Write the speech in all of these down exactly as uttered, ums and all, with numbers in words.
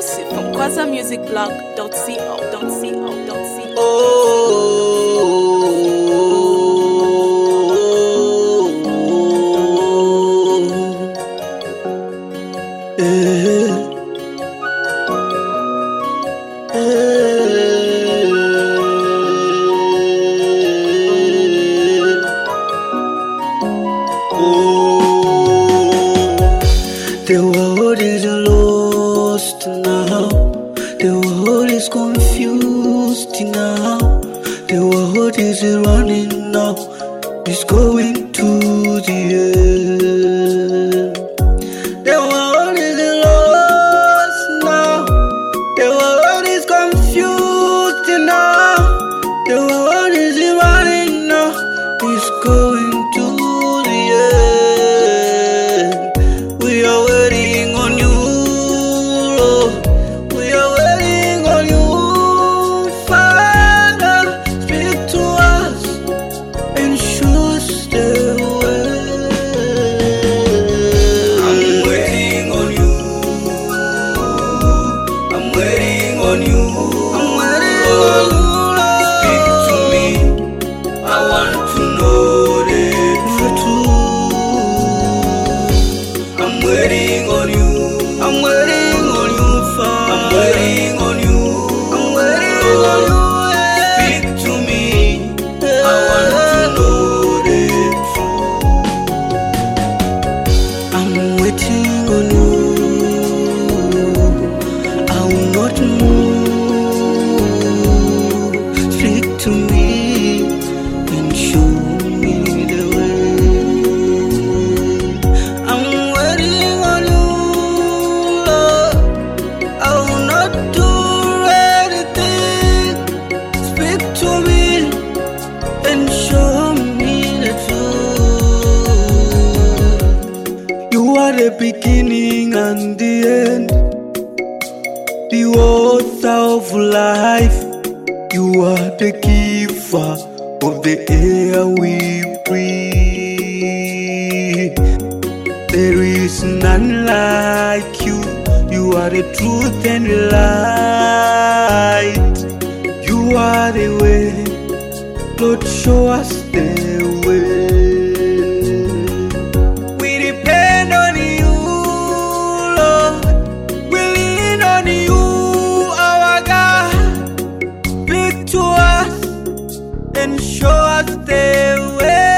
Exclusive from Kwaza Music Blog dot co dot co. The world is lost now. The world is confused now. The world is running now. It's going to the end. The world is lost now. The world is confused now. The world is running now. It's going to the end. We are waiting on you, Lord. We are waiting on you, Father. Speak to us and show us the way. I'm waiting on you. I'm waiting on you. I'm waiting on you, Lord. Speak to me. I want to know the truth. I'm waiting on you. I'm waiting on you, Father. I'm waiting on you. I'm waiting on you. Speak to me. I want to know the truth. I'm waiting on you. I will not move. Speak to me and show me the way. I'm waiting on you, Lord. I will not do anything. Speak to me and show me the truth. You are the beginning and the end, the author of life. You are the giver of the air we breathe. There is none like you. You are the truth and the light. You are the way. Lord, show us the way. We depend on you, Lord. We lean on you, our God. Speak to us and show us the way.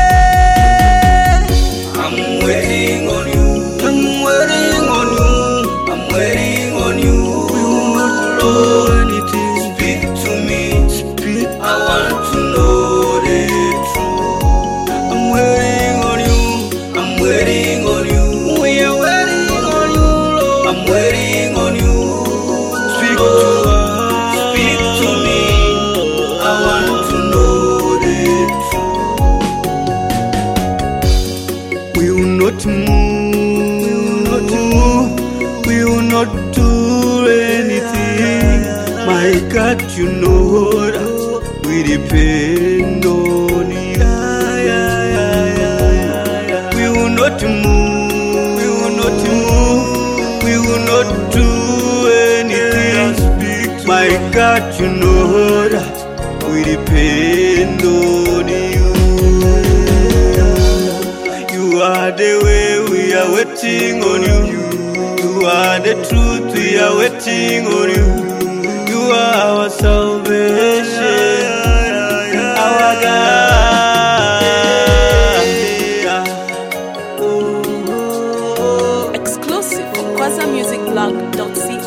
I'm waiting on you. I'm waiting on you. I'm waiting on you. We will not do anything. Speak to me. Speak. I want to know the truth. I'm waiting on you. I'm waiting on you. We are waiting on you, Lord. I'm waiting on you. Speak to us. Speak to me. I want to know the truth. We will not move. We will not do anything. My God, you know that we depend on you. We will not move. We will not move. We will not do anything. My God, you know that we depend on you. You are the way, we are waiting on you. You are the truth, we are waiting on you. You are our salvation, our God. Exclusive from Kwaza Music Blog dot co.